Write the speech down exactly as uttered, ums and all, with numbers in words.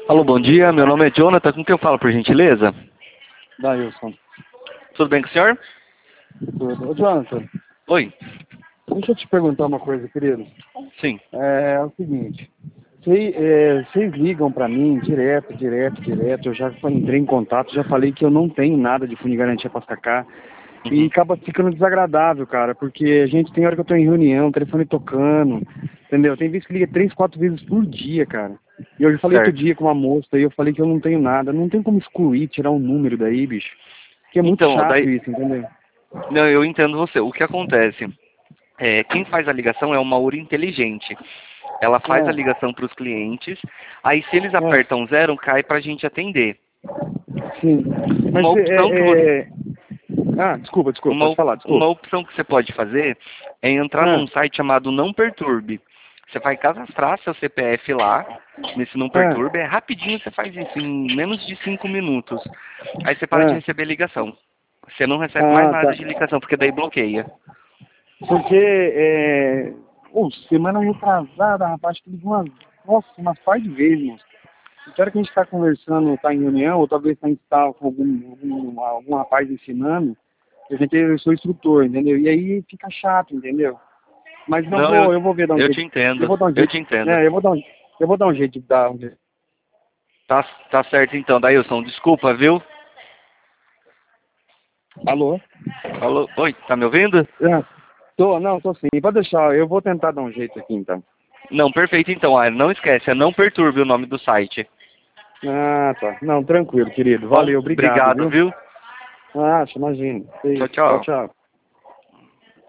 Alô, bom dia. Meu nome é Jonathan. Com quem eu falo, por gentileza? Dailson. Tudo bem com o senhor? Tudo. Ô, Jonathan, Oi. deixa eu te perguntar uma coisa, querido. Sim. É, é o seguinte, vocês é, vocês ligam pra mim direto, direto, direto. Eu já entrei em contato, já falei que eu não tenho nada de fundo de garantia pra sacar. E Uhum. acaba ficando desagradável, cara, porque a gente tem hora que eu tô em reunião, telefone tocando, entendeu? Tem vezes que liga três, quatro vezes por dia, cara. E eu já falei outro Certo. dia com uma moça aí, eu falei que eu não tenho nada. Não tem como excluir, tirar um número daí, bicho. Que é muito Então, chato daí... isso, entendeu? Não, eu entendo você. O que acontece? É, quem faz a ligação é uma U R inteligente. Ela faz a É, ligação para os clientes, aí se eles é, apertam zero, cai para a gente atender. sim. Uma Mas opção que você... é, é... Ah, desculpa, desculpa, Uma, pode op- falar, uma desculpa. opção que você pode fazer é entrar num Ah, site chamado Não Perturbe. Você vai cadastrar seu C P F lá, nesse Não ah, Perturbe. É rapidinho, você faz isso em menos de cinco minutos. Aí você para de ah, receber ligação. Você não recebe mais ah, nada tá. de ligação, porque daí bloqueia. Porque, é... Pô, semana retrasada, rapaz, acho que ligou umas... Nossa, umas par de vezes, moço. Que hora que a gente está conversando, está em reunião, ou talvez está em sala com algum, algum, algum rapaz ensinando, a gente, eu sou instrutor, entendeu? E aí fica chato, entendeu? Mas não Não, eu, vou, eu vou ver dar um eu te jeito. Eu entendo. vou dar um Eu jeito, te entendo. né? Eu vou dar um, eu vou dar um jeito de dar um jeito. Tá, tá certo então, Dailson. Desculpa, viu? Alô? Alô? Oi, tá me ouvindo? É, tô, não, tô sim. Pode deixar, eu vou tentar dar um jeito aqui então. Não, perfeito então. Ah, não esquece, é Não Perturbe o nome do site. Ah, tá. Não, tranquilo, querido. Bom, Valeu, obrigado, obrigado, viu? viu? Ah, imagina. Tchau, Tchau, tchau. tchau.